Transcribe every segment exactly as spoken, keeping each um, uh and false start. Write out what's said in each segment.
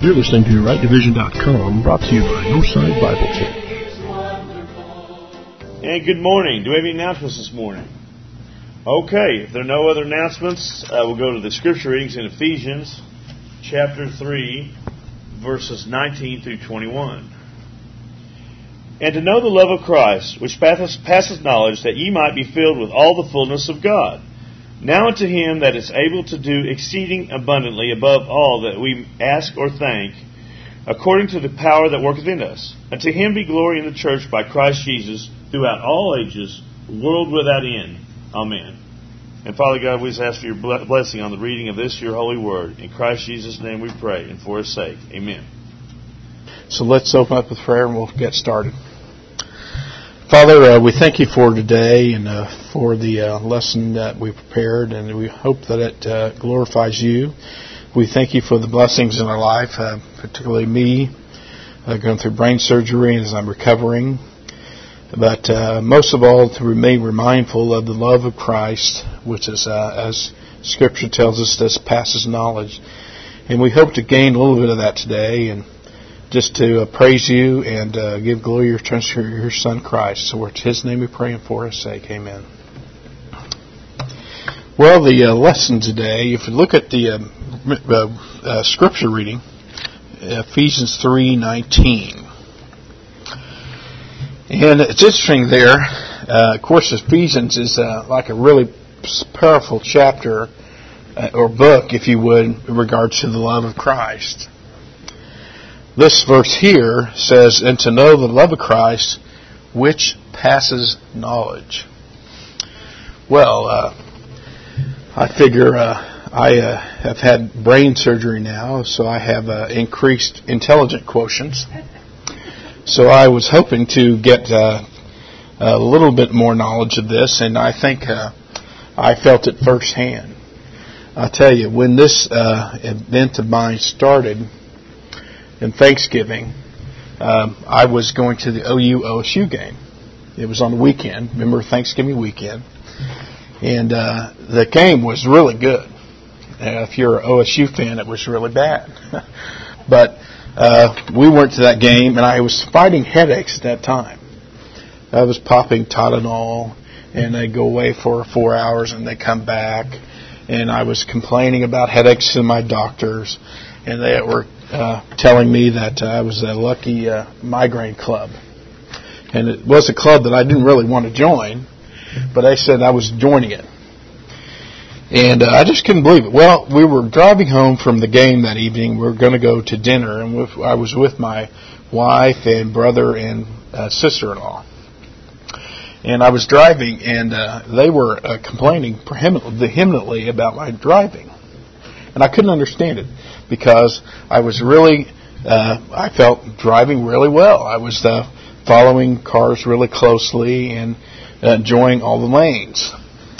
You're listening to right division dot com, brought to you by Northside Bible Church. And good morning. Do we have any announcements this morning? Okay, if there are no other announcements, uh, we'll go to the scripture readings in Ephesians chapter three, verses nineteen through twenty-one. And to know the love of Christ, which passeth knowledge, that ye might be filled with all the fullness of God. Now unto him that is able to do exceeding abundantly above all that we ask or think, according to the power that worketh in us. Unto him be glory in the church by Christ Jesus throughout all ages, world without end. Amen. And Father God, we just ask for your blessing on the reading of this, your holy word. In Christ Jesus' name we pray, and for his sake. Amen. So let's open up with prayer and we'll get started. Father, uh, we thank you for today and uh, for the uh, lesson that we prepared, and we hope that it uh, glorifies you. We thank you for the blessings in our life, uh, particularly me, uh, going through brain surgery as I'm recovering. But uh, most of all, to remain mindful of the love of Christ, which is, uh, as Scripture tells us, this passes knowledge. And we hope to gain a little bit of that today, and just to uh, praise you and uh, give glory to your Son Christ. So it's his name we pray, and for his sake, amen. Well, the uh, lesson today, if you look at the uh, uh, uh, scripture reading, Ephesians three nineteen. And it's interesting there, uh, of course, Ephesians is uh, like a really powerful chapter, uh, or book, if you would, in regards to the love of Christ. This verse here says, and to know the love of Christ, which passes knowledge. Well, uh, I figure uh, I uh, have had brain surgery now, so I have uh, increased intelligence quotients. So I was hoping to get uh, a little bit more knowledge of this, and I think uh, I felt it firsthand. I'll tell you, when this uh, event of mine started, in Thanksgiving, um, I was going to the O U O S U game. It was on the weekend, remember Thanksgiving weekend. And uh, the game was really good. Uh, if you're an O S U fan, it was really bad. But uh, we went to that game, and I was fighting headaches at that time. I was popping Tylenol, and they'd go away for four hours, and they'd come back. And I was complaining about headaches to my doctors, and they were Uh, telling me that uh, I was a lucky uh, migraine club. And it was a club that I didn't really want to join, but I said I was joining it. And uh, I just couldn't believe it. Well, we were driving home from the game that evening. We were going to go to dinner, and with, I was with my wife and brother and uh, sister-in-law. And I was driving, and uh, they were uh, complaining vehemently about my driving. And I couldn't understand it, because I was really, uh, I felt driving really well. I was uh, following cars really closely and uh, enjoying all the lanes.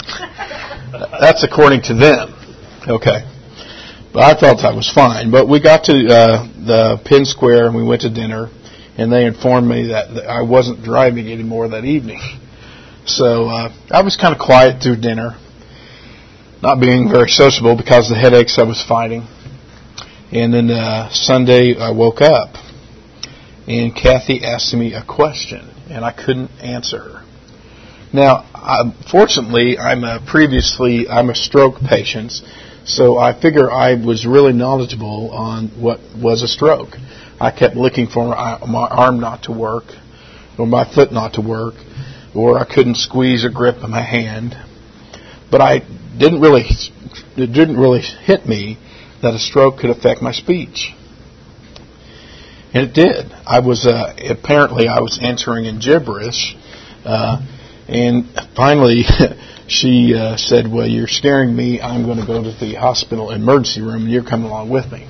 That's according to them. Okay. But I felt I was fine. But we got to uh, the Penn Square and we went to dinner, and they informed me that I wasn't driving anymore that evening. So uh, I was kind of quiet through dinner, not being very sociable because of the headaches I was fighting. And then uh, Sunday I woke up, and Kathy asked me a question, and I couldn't answer her. Now, I, fortunately, I'm a previously I'm a stroke patient, so I figure I was really knowledgeable on what was a stroke. I kept looking for my, my arm not to work, or my foot not to work, or I couldn't squeeze or grip my hand. But I didn't really, it didn't really hit me that a stroke could affect my speech. And it did. I was, uh, apparently I was answering in gibberish, uh, and finally she uh, said, well, you're scaring me. I'm going to go to the hospital emergency room, and you're coming along with me.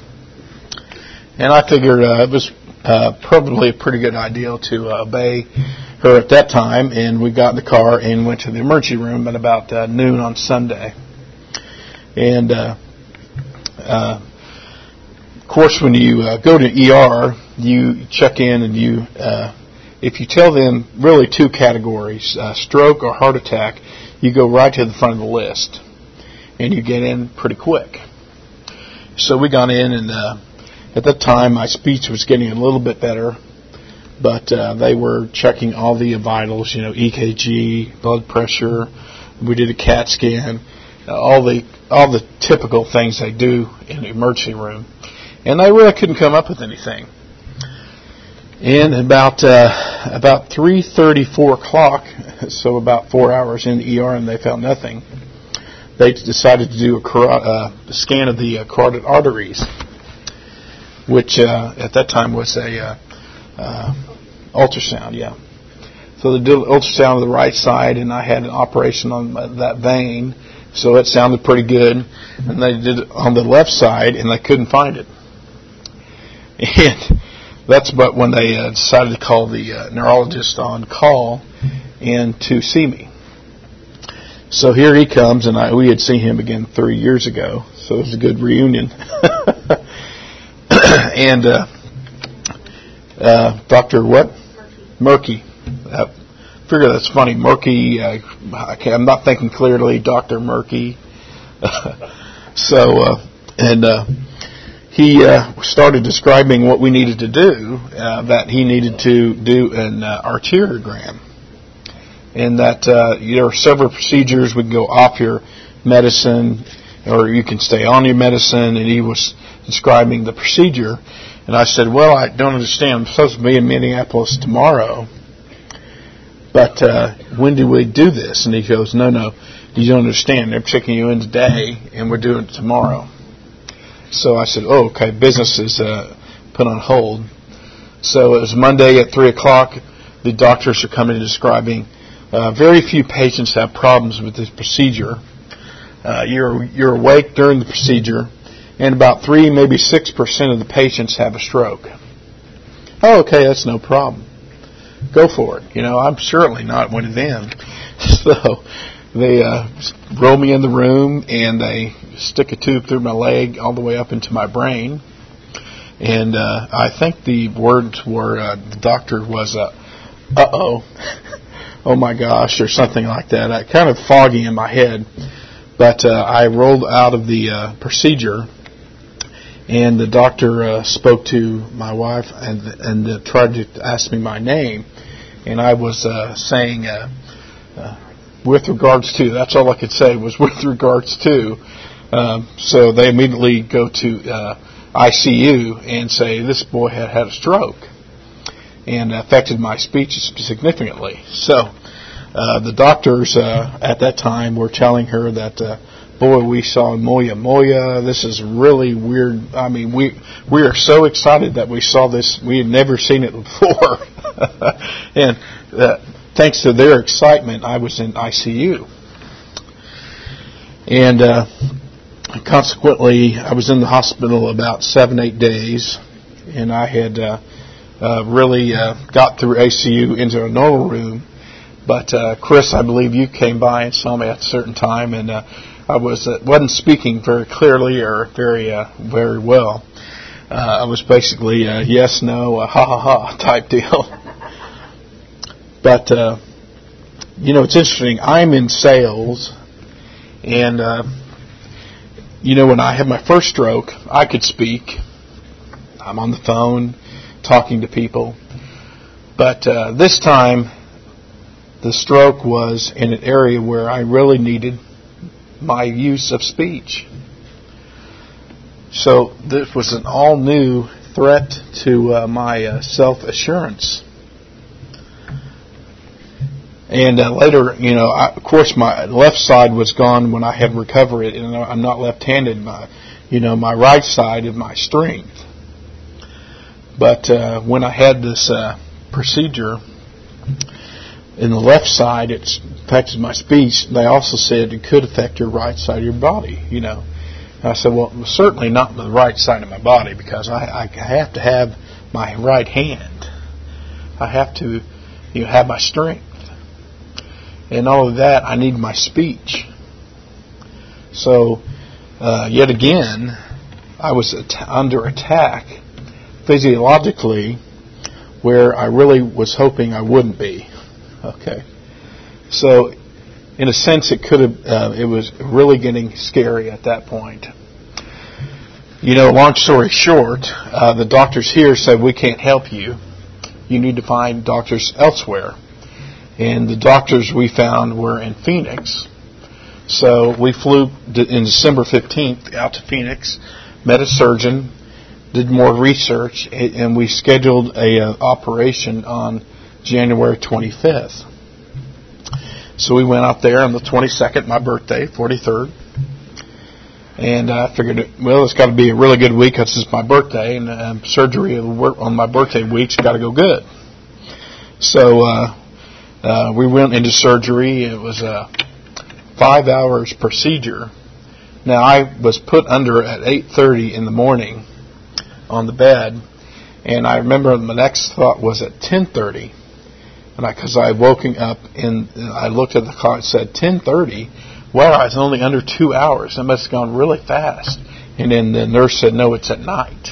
And I figured uh, it was uh, probably a pretty good idea to uh, obey her at that time, and we got in the car and went to the emergency room at about uh, noon on Sunday. And uh, uh, of course, when you uh, go to E R, you check in, and you, uh, if you tell them really two categories, uh, stroke or heart attack, you go right to the front of the list, and you get in pretty quick. So we got in, and uh, at that time, my speech was getting a little bit better, but uh, they were checking all the vitals, you know, E K G, blood pressure. We did a CAT scan, uh, all the all the typical things they do in the emergency room, and they really couldn't come up with anything. And about uh, about three thirty, four o'clock, so about four hours in the E R, and they found nothing. They decided to do a carot- uh, scan of the uh, carotid arteries, which uh, at that time was a uh, uh, ultrasound, yeah. So they did an ultrasound of the right side, and I had an operation on that vein, so it sounded pretty good. And they did it on the left side, and they couldn't find it. And that's but when they uh, decided to call the uh, neurologist on call and to see me. So here he comes, and I, we had seen him again three years ago, so it was a good reunion. And uh, uh, Doctor what? Murky. Uh, figure that's funny. Murky. Uh, I'm not thinking clearly. Doctor Murky. so uh, and uh, he uh, started describing what we needed to do. Uh, that he needed to do an uh, arteriogram, and that uh, there are several procedures. We can go off your medicine, or you can stay on your medicine. And he was describing the procedure. And I said, well, I don't understand. I'm supposed to be in Minneapolis tomorrow. But uh, when do we do this? And he goes, no, no, you don't understand. They're checking you in today, and we're doing it tomorrow. So I said, oh, okay, business is uh, put on hold. So it was Monday at three o'clock. The doctors are coming and describing. Uh, very few patients have problems with this procedure. Uh, you're you're awake during the procedure. And about three, maybe six percent of the patients have a stroke. Oh, okay, that's no problem. Go for it. You know, I'm certainly not one of them. So they uh, roll me in the room, and they stick a tube through my leg all the way up into my brain. And uh, I think the words were, uh, the doctor was, uh, uh-oh, oh my gosh, or something like that. I, kind of foggy in my head. But uh, I rolled out of the uh, procedure. And the doctor uh, spoke to my wife and and uh, tried to ask me my name. And I was uh, saying, uh, uh, with regards to, that's all I could say was with regards to. Um, so they immediately go to uh, I C U and say, this boy had had a stroke. And affected my speech significantly. So uh, the doctors uh, at that time were telling her that, uh, boy, we saw Moya Moya. This is really weird. I mean, we we are so excited that we saw this. We had never seen it before. And uh, thanks to their excitement, I was in I C U. And uh, consequently, I was in the hospital about seven, eight days. And I had uh, uh, really uh, got through I C U into a normal room. But uh, Chris, I believe you came by and saw me at a certain time, and uh, I was uh, wasn't speaking very clearly or very uh, very well. Uh, I was basically uh, yes, no, uh, ha ha ha type deal. But uh, you know, it's interesting. I'm in sales, and uh, you know, when I had my first stroke, I could speak. I'm on the phone talking to people, but uh, this time the stroke was in an area where I really needed my use of speech. So this was an all-new threat to uh, my uh, self-assurance. And uh, later, you know, I, of course, my left side was gone when I had recovered, and I'm not left-handed. My, you know, my right side of my strength. But uh, when I had this uh, procedure in the left side, it affected my speech. They also said it could affect your right side of your body, you know. And I said, well, certainly not the right side of my body, because I, I have to have my right hand. I have to, you know, have my strength. And all of that, I need my speech. So, uh, yet again, I was at- under attack physiologically where I really was hoping I wouldn't be. Okay. So, in a sense, it could have, uh, it was really getting scary at that point. You know, long story short, uh, the doctors here said, we can't help you. You need to find doctors elsewhere. And the doctors we found were in Phoenix. So we flew in December fifteenth out to Phoenix, met a surgeon, did more research, and we scheduled a uh, operation on January twenty-fifth. So we went out there on the twenty-second, my birthday, forty-third. And I figured, well, it's got to be a really good week because it's my birthday, and um, surgery on my birthday week's got to go good. So uh, uh, we went into surgery. It was a five hours procedure. Now, I was put under at eight thirty in the morning on the bed, and I remember my next thought was at ten thirty. And because I, I woken up and I looked at the clock, it said ten thirty. Wow, I was only under two hours. That must have gone really fast. And then the nurse said, no, it's at night.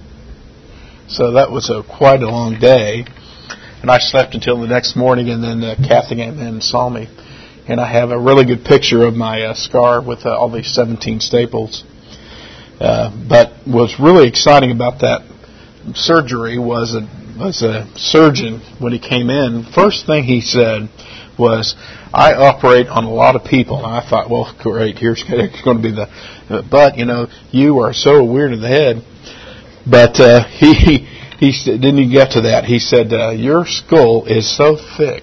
So that was a quite a long day. And I slept until the next morning, and then uh, Kathy came in and saw me. And I have a really good picture of my uh, scar with uh, all these seventeen staples. Uh, but what's really exciting about that surgery was a, was a surgeon, when he came in, first thing he said was, I operate on a lot of people. And I thought, well, great, here's going to be the, but, you know, you are so weird in the head. But uh, he he didn't even get to that. He said, uh, your skull is so thick.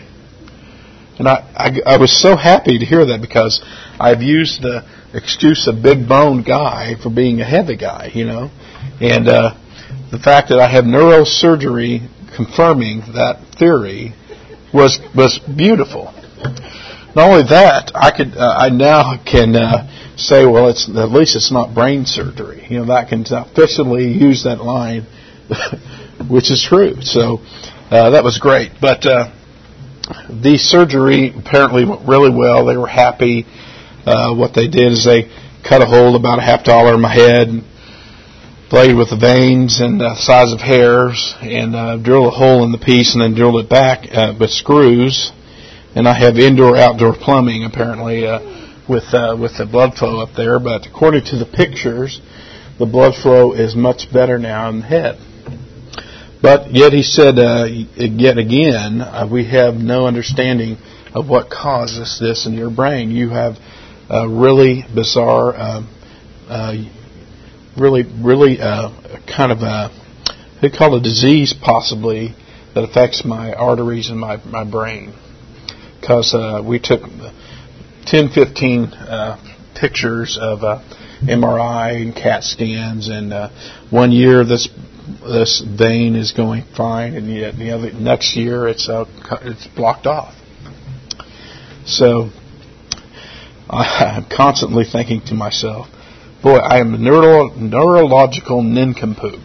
And I, I, I was so happy to hear that, because I've used the excuse of big boned guy for being a heavy guy, you know. And uh, the fact that I have neurosurgery confirming that theory was was beautiful. Not only that, I could uh, I now can uh, say, well, it's at least it's not brain surgery. You know, that can officially use that line, which is true. So uh, that was great. But uh, the surgery apparently went really well. They were happy. Uh, what they did is they cut a hole about a half dollar in my head, and played with the veins and the size of hairs, and uh, drilled a hole in the piece, and then drilled it back uh, with screws. And I have indoor-outdoor plumbing, apparently, uh, with uh, with the blood flow up there. But according to the pictures, the blood flow is much better now in the head. But yet he said, uh, yet again, uh, we have no understanding of what causes this in your brain. You have a really bizarre, uh, uh, really, really uh, kind of a, they call it a disease possibly, that affects my arteries and my, my brain. Because uh, we took ten, fifteen uh, pictures of uh, M R I and CAT scans, and uh, one year this this vein is going fine, and yet the other next year it's uh, it's blocked off. So I'm constantly thinking to myself, boy, I am a neuro- neurological nincompoop.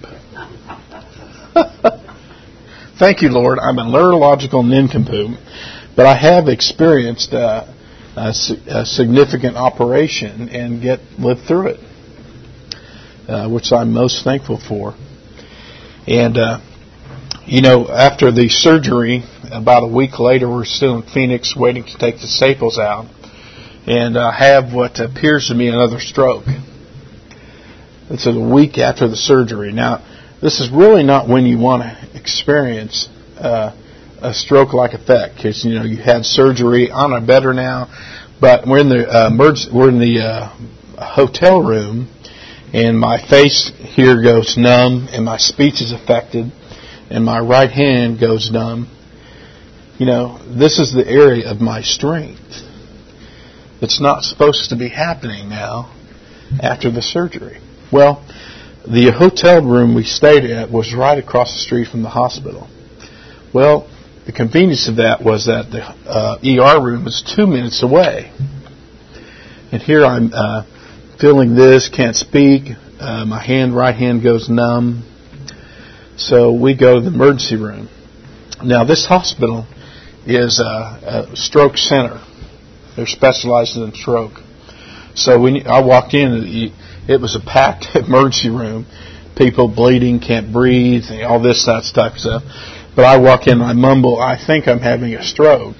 Thank you, Lord. I'm a neurological nincompoop. But I have experienced uh, a, a significant operation and get lived through it, uh, which I'm most thankful for. And, uh, you know, after the surgery, about a week later, we're still in Phoenix waiting to take the staples out. And I have what appears to be another stroke. It's a week after the surgery. Now, this is really not when you want to experience uh a stroke-like effect, because you know you had surgery. I'm better now, but we're in the uh, emergency, we're in the uh, hotel room, and my face here goes numb, and my speech is affected, and my right hand goes numb. You know, this is the area of my strength. It's not supposed to be happening now after the surgery. Well, the hotel room we stayed at was right across the street from the hospital. Well, the convenience of that was that the uh, E R room was two minutes away. And here I'm uh, feeling this, can't speak. Uh, my hand, right hand goes numb. So we go to the emergency room. Now, this hospital is a, a stroke center. They're specialized in stroke. So when I walked in, it was a packed emergency room. People bleeding, can't breathe, and all this that stuff. So, but I walk in and I mumble, I think I'm having a stroke.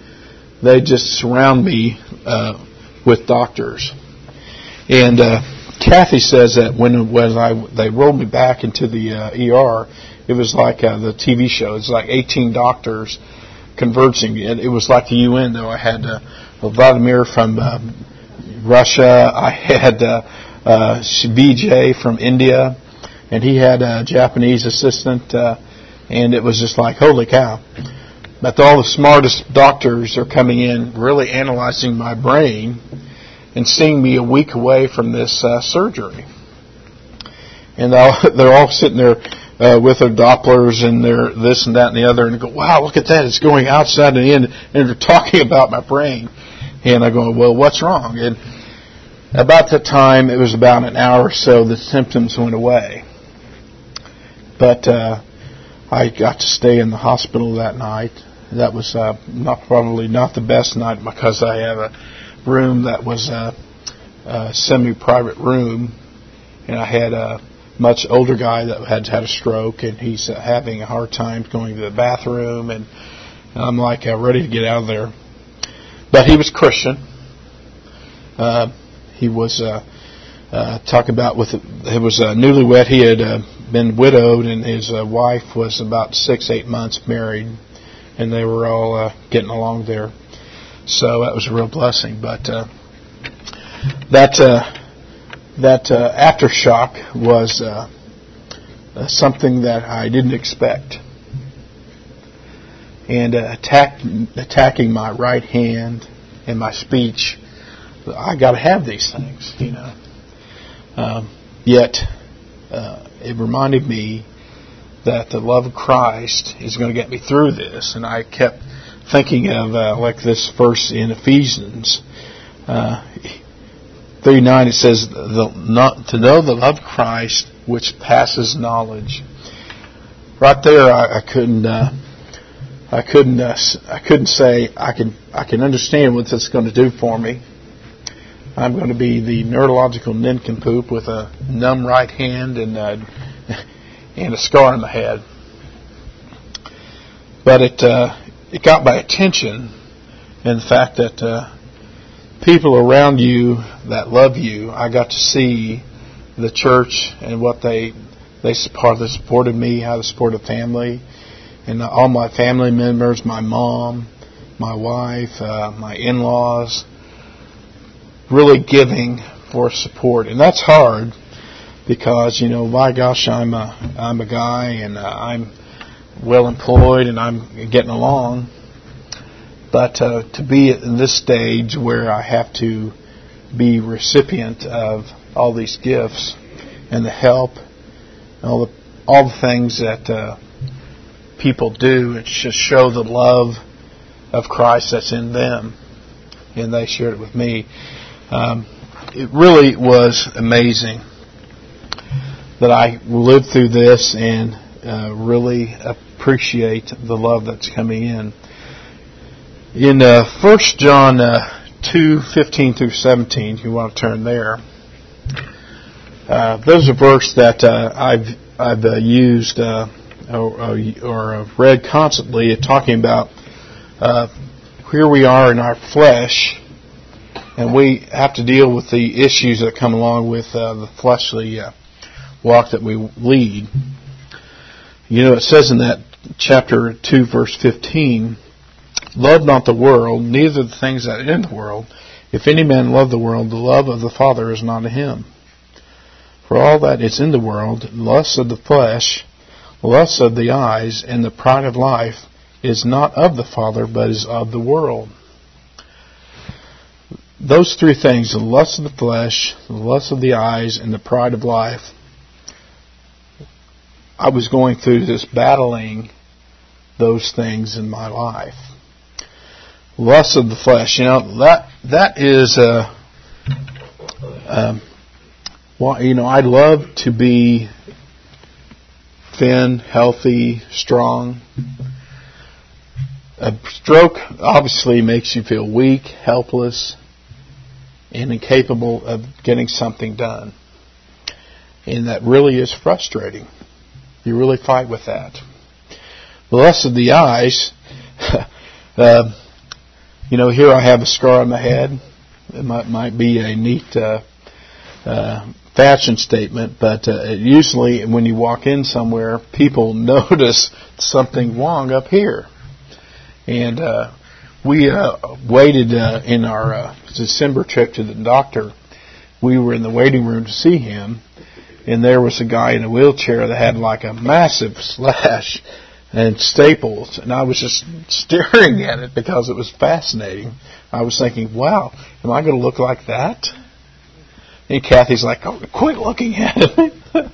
They just surround me uh, with doctors. And uh, Kathy says that when when I they rolled me back into the uh, E R, it was like uh, the T V show. It's like eighteen doctors converging. It, it was like the U N, though. I had uh, Vladimir from uh, Russia. I had uh, uh, V J from India, and he had a Japanese assistant. Uh, and it was just like, holy cow. But all the smartest doctors are coming in, really analyzing my brain and seeing me a week away from this uh, surgery. And they're all sitting there uh, with their Dopplers and their this and that and the other, and they go, wow, look at that, it's going outside and in, and they're talking about my brain. And I go, well, what's wrong? And about that time, it was about an hour or so, the symptoms went away. But uh, I got to stay in the hospital that night. That was uh, not probably not the best night because I have a room that was a, a semi-private room, and I had a much older guy that had had a stroke, and he's uh, having a hard time going to the bathroom, and I'm like uh, ready to get out of there. But he was Christian. Uh, he was uh, uh, talk about with he was uh, newlywed. He had uh, been widowed, and his uh, wife was about six, eight months married, and they were all uh, getting along there. So that was a real blessing. But uh, that uh, that uh, aftershock was uh, uh, something that I didn't expect. And uh, attack, attacking my right hand and my speech, I got to have these things, you know. Um, yet uh, it reminded me that the love of Christ is going to get me through this. And I kept thinking of uh, like this verse in Ephesians uh, three nine. It says, the, not, to know the love of Christ which passes knowledge. Right there, I, I couldn't... Uh, I couldn't. Uh, I couldn't say I can. I can understand what it's going to do for me. I'm going to be the neurological nincompoop with a numb right hand and uh, and a scar on the head. But it uh, it got my attention, in the fact that uh, people around you that love you. I got to see the church and what they they how they supported me, how they supported family. And all my family members, my mom, my wife, uh, my in-laws, really giving for support. And that's hard because, you know, my gosh, I'm a, I'm a guy and uh, I'm well employed and I'm getting along. But uh, to be in this stage where I have to be recipient of all these gifts and the help, all the, all the things that... Uh, people do, it should show the love of Christ that's in them, and they shared it with me. Um, it really was amazing that I lived through this and uh, really appreciate the love that's coming in. In uh, First John uh, two fifteen through seventeen, if you want to turn there, uh, there's a verse that uh, I've I've uh, used. Uh, Or, or read constantly, talking about uh, here we are in our flesh, and we have to deal with the issues that come along with uh, the fleshly uh, walk that we lead. You know, it says in that chapter two, verse fifteen, love not the world, neither the things that are in the world. If any man love the world, the love of the Father is not in him. For all that is in the world, lust of the flesh, lust of the eyes, and the pride of life is not of the Father, but is of the world. Those three things, the lust of the flesh, the lust of the eyes, and the pride of life, I was going through this battling those things in my life. Lust of the flesh, you know, that that is, uh, um, well, you know, I'd love to be thin, healthy, strong. A stroke obviously makes you feel weak, helpless, and incapable of getting something done. And that really is frustrating. You really fight with that. The lust of the eyes, uh, you know, here I have a scar on my head. It might, might be a neat uh, uh, fashion statement, but uh, usually when you walk in somewhere, people notice something wrong up here. And uh, we uh, waited uh, in our uh, December trip to the doctor. We were in the waiting room to see him, and there was a guy in a wheelchair that had like a massive slash and staples, and I was just staring at it because it was fascinating. I was thinking, wow, am I going to look like that? And Kathy's like, oh, quit looking at it.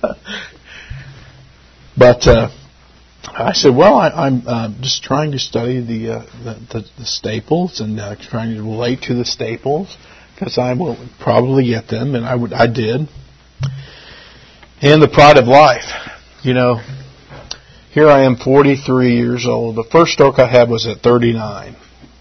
But uh, I said, well, I, I'm uh, just trying to study the, uh, the, the, the staples and uh, trying to relate to the staples because I will probably get them, and I would, I did. And the pride of life. You know, here I am, forty-three years old. The first stroke I had was at thirty-nine.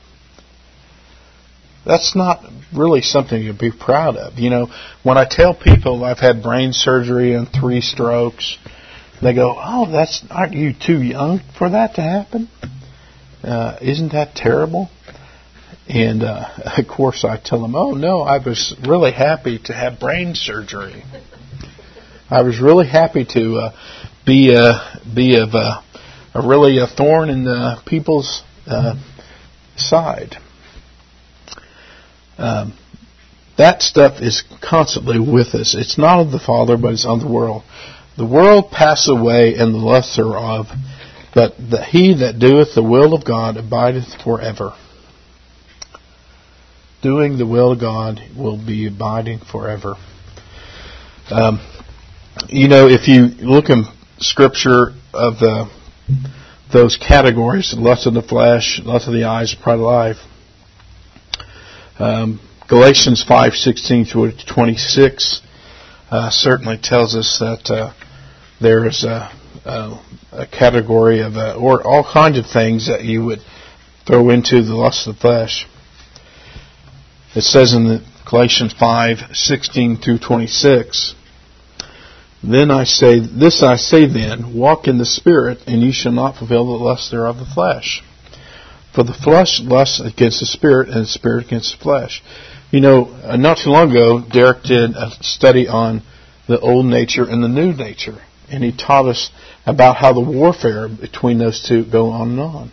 That's not really something to be proud of. You know, when I tell people I've had brain surgery and three strokes, they go, oh, that's, aren't you too young for that to happen? Uh, isn't that terrible? And, uh, of course, I tell them, oh, no, I was really happy to have brain surgery. I was really happy to uh, be uh, be of uh, a really a thorn in the people's uh, side. Um, that stuff is constantly with us. It's not of the Father, but it's of the world. The world passes away, and the lusts thereof, but the, he that doeth the will of God abideth forever. Doing the will of God will be abiding forever. Um, you know, if you look in Scripture of the those categories, lust of the flesh, lust of the eyes, pride of life, Um, Galatians five sixteen through twenty-six uh, certainly tells us that uh, there is a, a, a category of uh, or all kinds of things that you would throw into the lust of the flesh. It says in the Galatians five sixteen through twenty-six, Then I say, this I say then, walk in the Spirit, and ye shall not fulfill the lust thereof the flesh. For the flesh lusts against the Spirit, and the Spirit against the flesh. You know, not too long ago, Derek did a study on the old nature and the new nature. And he taught us about how the warfare between those two go on and on.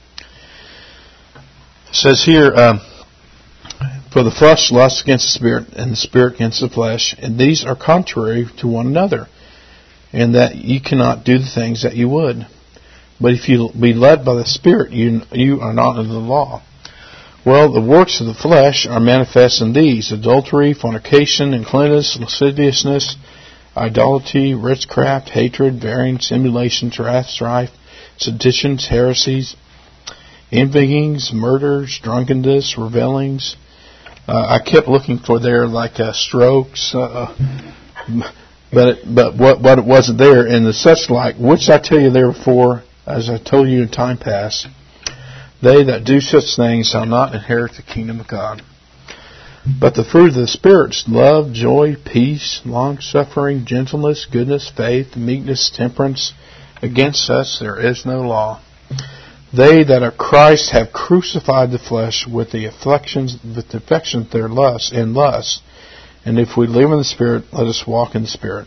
It says here, um, for the flesh lusts against the Spirit, and the Spirit against the flesh, and these are contrary to one another, and that ye cannot do the things that you would. But if you be led by the Spirit, you you are not under the law. Well, the works of the flesh are manifest in these: adultery, fornication, uncleanness, lasciviousness, idolatry, witchcraft, hatred, variance, emulations, wrath, strife, seditions, heresies, envyings, murders, drunkenness, revelings. Uh, I kept looking for there like uh, strokes, uh, but it, but what what it wasn't there, and the such like, which I tell you therefore, as I told you in time past, they that do such things shall not inherit the kingdom of God. But the fruit of the Spirit is love, joy, peace, long-suffering, gentleness, goodness, faith, meekness, temperance. Against such there is no law. They that are Christ have crucified the flesh with the afflictions, with the affections their lust and lust. And if we live in the Spirit, let us walk in the Spirit.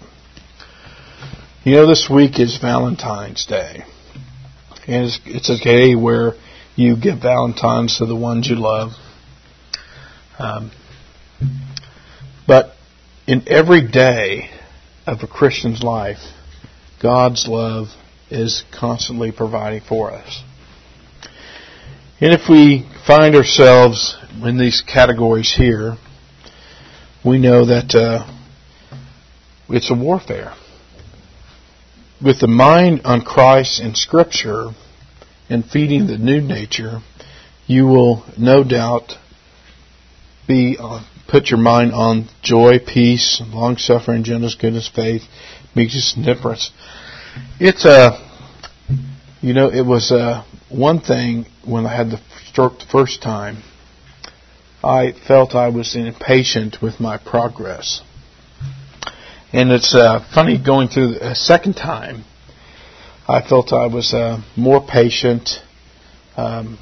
You know, this week is Valentine's Day. And it's, it's a day where you give Valentines to the ones you love. Um, but in every day of a Christian's life, God's love is constantly providing for us. And if we find ourselves in these categories here, we know that uh, it's a warfare. With the mind on Christ and Scripture and feeding the new nature, you will no doubt be uh, put your mind on joy, peace, long-suffering, gentleness, goodness, faith, meekness, and temperance. It's a, uh, you know, it was uh, one thing when I had the stroke the first time. I felt I was impatient with my progress. And it's uh, funny going through a second time. I felt I was uh, more patient, um,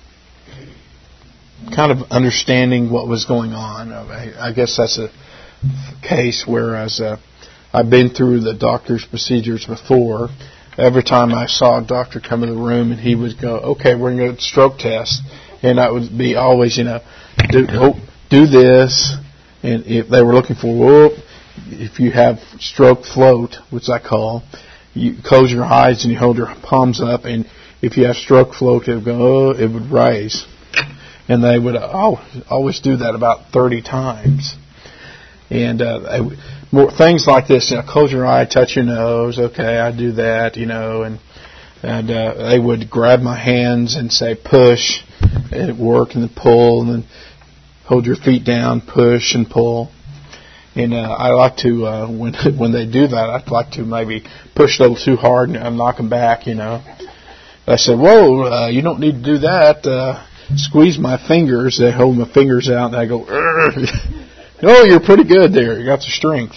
kind of understanding what was going on. I, I guess that's a case whereas uh, I've been through the doctor's procedures before. Every time I saw a doctor come in the room and he would go, okay, we're going to do a stroke test. And I would be always, you know, do, oh, do this. And if they were looking for, whoop, if you have stroke float, which I call, you close your eyes and you hold your palms up. And if you have stroke float, it would go, oh, it would raise. And they would oh, always do that about thirty times. And uh, I, more things like this, you know, close your eye, touch your nose. Okay, I do that, you know, and and uh, they would grab my hands and say push, and work, and then pull, and then hold your feet down, push and pull. And uh, I like to uh, when when they do that, I'd like to maybe push a little too hard and knock them back, you know. I said, whoa, uh, you don't need to do that. Uh, squeeze my fingers. They hold my fingers out, and I go, oh, you're pretty good there. You got the strength.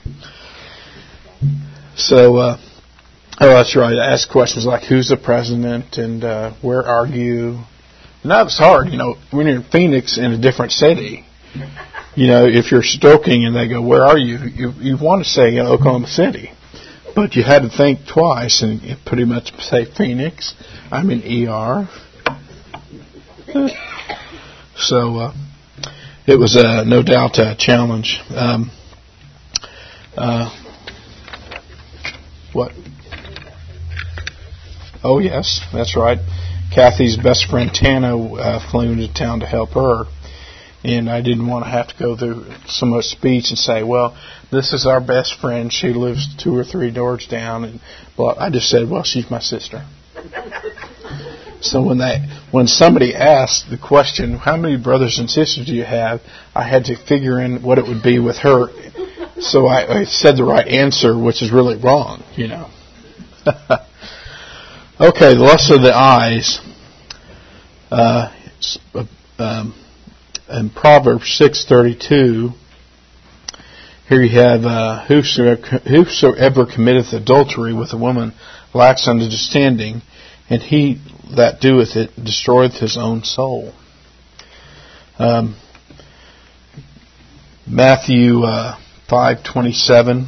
So, uh, oh, that's right. I ask questions like, who's the president, and uh, where are you? And that was hard, you know, when you're in Phoenix in a different city. You know, if you're stroking and they go, where are you? You, you want to say, you know, Oklahoma City. But you had to think twice and pretty much say Phoenix. I'm in E R. So uh, it was uh, no doubt a challenge. Um, uh, what? Oh, yes, that's right. Kathy's best friend Tana uh, flew into town to help her. And I didn't want to have to go through so much speech and say, well, this is our best friend. She lives two or three doors down. And well, I just said, well, she's my sister. So when they, when somebody asked the question, how many brothers and sisters do you have, I had to figure in what it would be with her. So I, I said the right answer, which is really wrong, you know. Okay, the lust of the eyes. Uh, um, in Proverbs six thirty-two, here you have, uh, whosoever, whosoever committeth adultery with a woman lacks understanding, and he that doeth it destroyeth his own soul. Um, Matthew uh, five twenty-seven.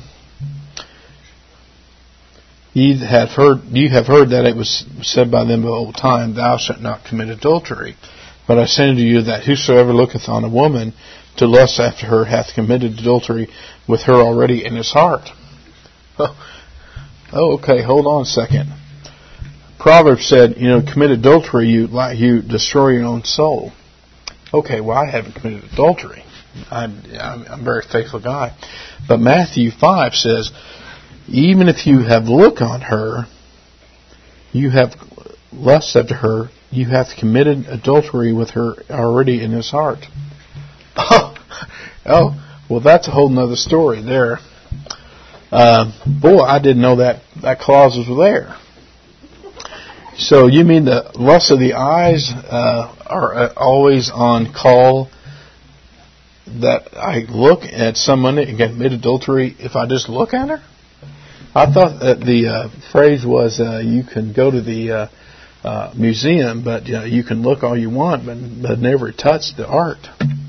Ye have heard, you have heard that it was said by them of old time, thou shalt not commit adultery. But I say unto you that whosoever looketh on a woman to lust after her hath committed adultery with her already in his heart. Oh, oh okay, hold on a second. Proverbs said, you know, commit adultery, you you destroy your own soul. Okay, well, I haven't committed adultery. I'm, I'm, I'm a very faithful guy. But Matthew five says, even if you have look on her, you have lust after her, you have committed adultery with her already in his heart. Oh, oh well, that's a whole nother story there. Uh, boy, I didn't know that, that clause was there. So you mean the lust of the eyes uh, are uh, always on call, that I look at someone and commit adultery if I just look at her? I thought that the uh, phrase was uh, you can go to the uh, uh, museum, but uh, you can look all you want, but, but never touch the art.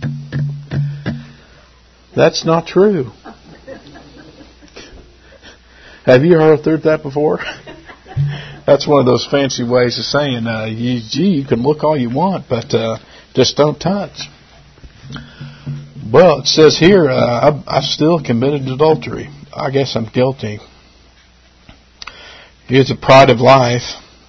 That's not true. Have you heard that before? That's one of those fancy ways of saying, uh, you, gee, you can look all you want, but uh, just don't touch. Well, it says here, uh, I, I still committed adultery. I guess I'm guilty. Here's the pride of life.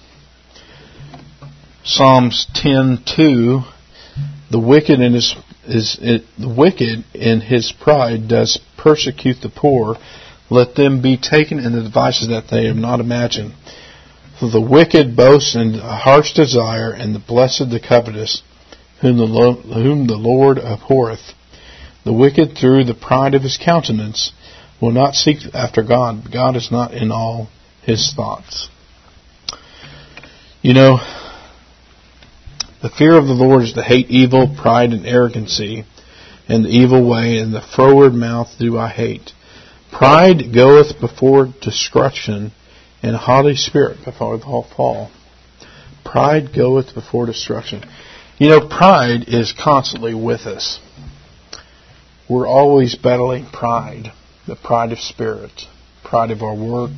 Psalms ten two. The wicked in his is it, the wicked in his pride does persecute the poor. Let them be taken in the devices that they have not imagined. For the wicked boasts in a harsh desire, and the blessed the covetous, whom the whom the Lord abhorreth. The wicked through the pride of his countenance will not seek after God. God is not in all his thoughts. You know, the fear of the Lord is to hate evil, pride, and arrogancy, and the evil way, and the froward mouth do I hate. Pride goeth before destruction, and a haughty spirit before the fall. Pride goeth before destruction. You know, pride is constantly with us. We're always battling pride. the pride of spirit, pride of our work.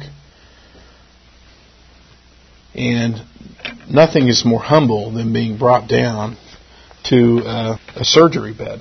And nothing is more humble than being brought down to uh, a surgery bed.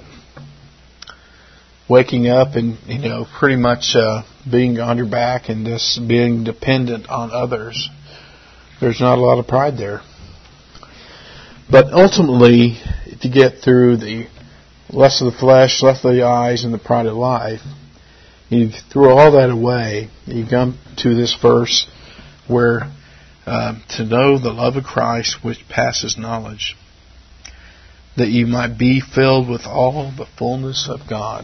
Waking up and, you know, pretty much uh, being on your back and just being dependent on others. There's not a lot of pride there. But ultimately, to get through the lust of the flesh, lust of the eyes, and the pride of life, you throw all that away. You come to this verse where uh, to know the love of Christ which passes knowledge, that you might be filled with all the fullness of God.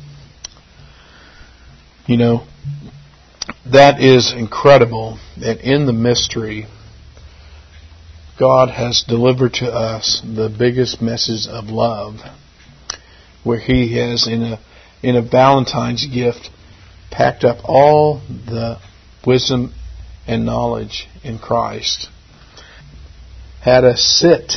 You know, that is incredible. And in the mystery, God has delivered to us the biggest message of love, where He has, in a in a Valentine's gift, packed up all the wisdom and knowledge in Christ, had us sit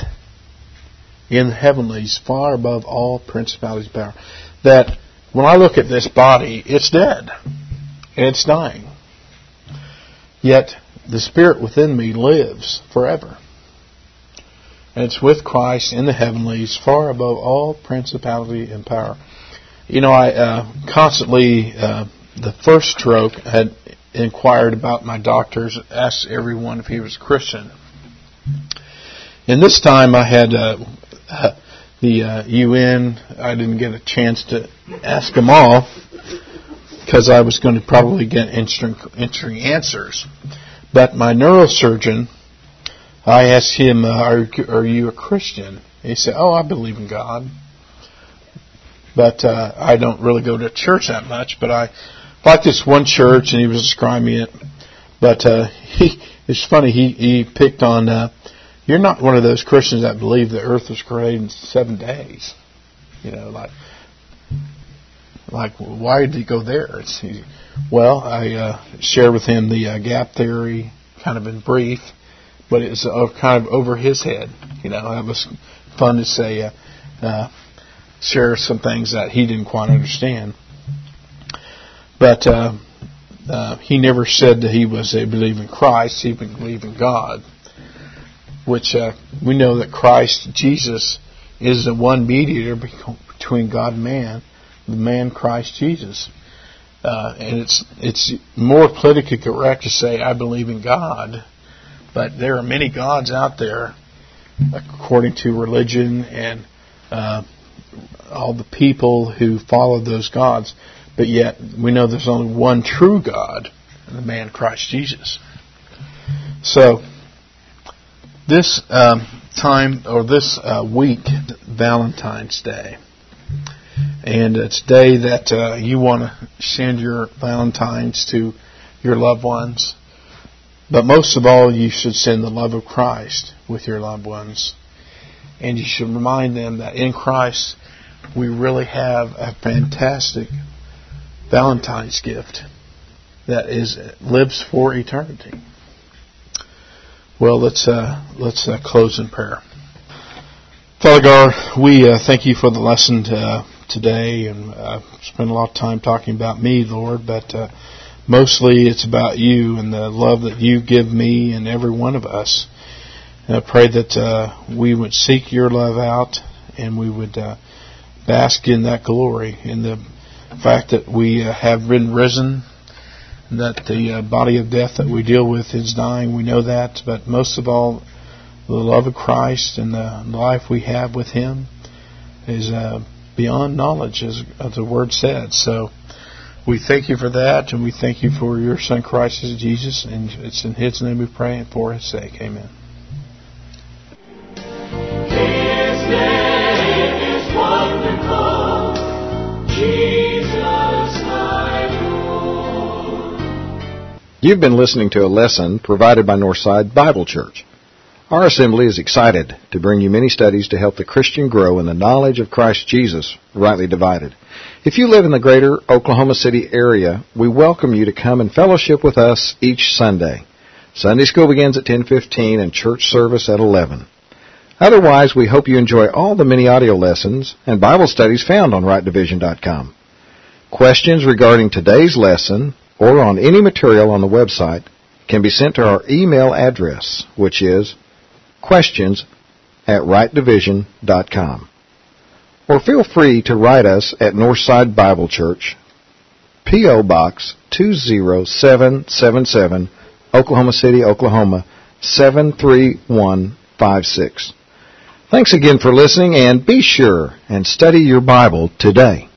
in the heavenlies far above all principalities and power. That when I look at this body, it's dead and it's dying. Yet the Spirit within me lives forever. And it's with Christ in the heavenlies, far above all principality and power. You know, I uh, constantly, uh, the first stroke, had inquired about my doctors, asked everyone if he was a Christian. And this time I had uh, uh, the uh, U N. I didn't get a chance to ask them all because I was going to probably get interesting, interesting answers. But my neurosurgeon, I asked him, uh, are, are you a Christian? He said, oh, I believe in God. But uh, I don't really go to church that much. But I like this one church, and he was describing it. But uh, he it's funny, he, he picked on, uh, you're not one of those Christians that believe the earth was created in seven days. You know, like, like why did he go there? It's, he, well, I uh, shared with him the uh, gap theory, kind of in brief. But it was uh, kind of over his head. You know, it was fun to say, uh, uh, share some things that he didn't quite understand. But uh, uh, he never said that he was a believer in Christ. He believed in God, which uh, we know that Christ Jesus is the one mediator between God and man, the man Christ Jesus. Uh, and it's it's more politically correct to say I believe in God. But there are many gods out there, according to religion and uh, all the people who follow those gods. But yet, we know there's only one true God, the man Christ Jesus. So, this um, time, or this uh, week, Valentine's Day. And it's a day that uh, you want to send your Valentines to your loved ones. But most of all, you should send the love of Christ with your loved ones. And you should remind them that in Christ, we really have a fantastic Valentine's gift that is lives for eternity. Well, let's uh, let's uh, close in prayer. Father God, we uh, thank you for the lesson to, today, and uh, spent a lot of time talking about me, Lord, but uh, mostly it's about you and the love that you give me and every one of us. And I pray that uh, we would seek your love out and we would uh, bask in that glory, in the fact that we uh, have been risen, and that the uh, body of death that we deal with is dying. We know that, but most of all, the love of Christ and the life we have with Him is uh, beyond knowledge, as, as the Word said. So we thank you for that, and we thank you for your Son, Christ Jesus, and it's in His name we pray and for His sake. Amen. His name is wonderful, Jesus my Lord. You've been listening to a lesson provided by Northside Bible Church. Our assembly is excited to bring you many studies to help the Christian grow in the knowledge of Christ Jesus, rightly divided. If you live in the greater Oklahoma City area, we welcome you to come and fellowship with us each Sunday. Sunday school begins at ten fifteen and church service at eleven. Otherwise, we hope you enjoy all the many audio lessons and Bible studies found on right division dot com. Questions regarding today's lesson or on any material on the website can be sent to our email address, which is questions at right division dot com. Or feel free to write us at Northside Bible Church, P O. Box two zero seven seven seven, Oklahoma City, Oklahoma seven three one five six. Thanks again for listening, and be sure and study your Bible today.